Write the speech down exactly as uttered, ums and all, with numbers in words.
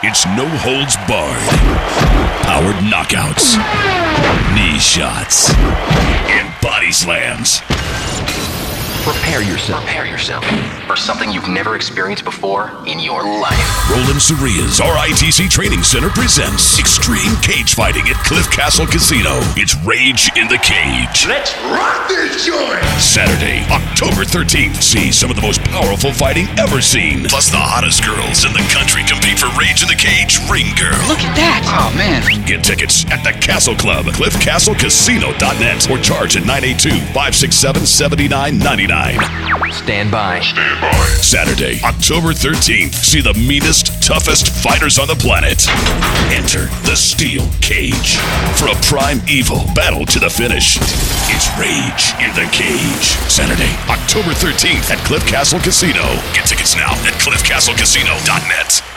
It's no holds barred. Powered knockouts, knee shots, and body slams. Prepare yourself. Prepare yourself for something you've never experienced before in your life. Roland Suria's R I T C Training Center presents Extreme Cage Fighting at Cliff Castle Casino. It's Rage in the Cage. Let's rock this joint! Saturday, October thirteenth. See some of the most powerful fighting ever seen. Plus the hottest girls in the country compete for Rage in the Cage Ring Girl. Look at that! Oh, man. Get tickets at the Castle Club, cliff castle casino dot net, or charge at nine eight two, five six seven, seven nine nine nine. Stand by. Stand by. Saturday, October thirteenth. See the meanest, toughest fighters on the planet. Enter the Steel Cage for a prime evil battle to the finish. It's Rage in the Cage. Saturday, October thirteenth at Cliff Castle Casino. Get tickets now at cliff castle casino dot net.